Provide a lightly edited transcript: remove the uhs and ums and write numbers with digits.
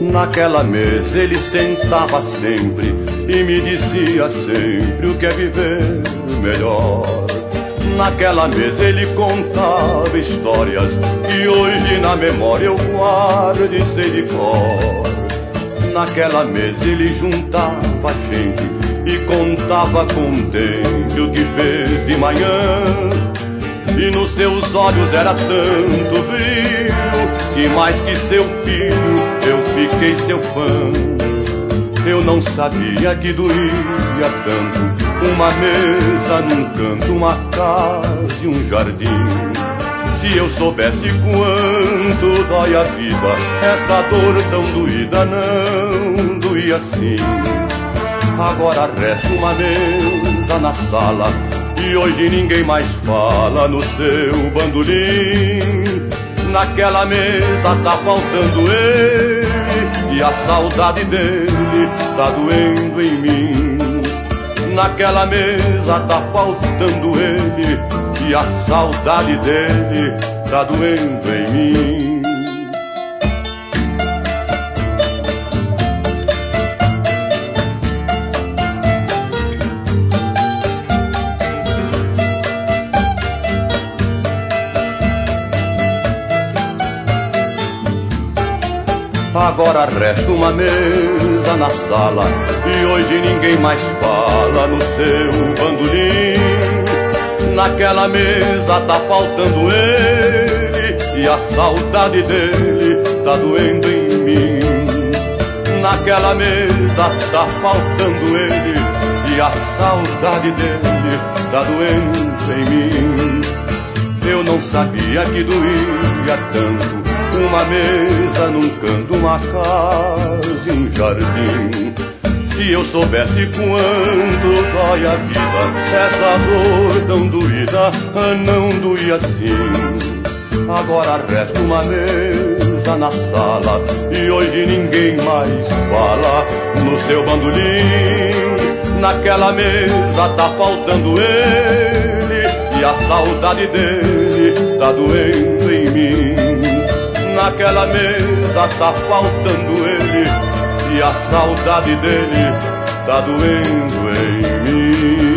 Naquela mesa ele sentava sempre e me dizia sempre o que é viver melhor. Naquela mesa ele contava histórias que hoje na memória eu guardo e sei de cor. Naquela mesa ele juntava gente e contava contente o que fez de manhã. E nos seus olhos era tanto brilho que mais que seu filho eu fiquei seu fã. Eu não sabia que doía tanto uma mesa num canto, uma casa e um jardim. Se eu soubesse quanto dói a vida, essa dor tão doída não doía assim. Agora resta uma mesa na sala e hoje ninguém mais fala no seu bandolim. Naquela mesa tá faltando ele e a saudade dele tá doendo em mim. Naquela mesa tá faltando ele e a saudade dele tá doendo em mim. Agora resta uma mesa na sala e hoje ninguém mais fala no seu bandolim. Naquela mesa tá faltando ele e a saudade dele tá doendo em mim. Naquela mesa tá faltando ele e a saudade dele tá doendo em mim. Eu não sabia que doía tanto uma mesa num canto, uma casa e um jardim. Se eu soubesse quanto dói a vida, essa dor tão doída não doía assim. Agora resta uma mesa na sala e hoje ninguém mais fala no seu bandolim. Naquela mesa tá faltando ele e a saudade dele tá doendo em mim. Naquela mesa tá faltando ele e a saudade dele tá doendo em mim.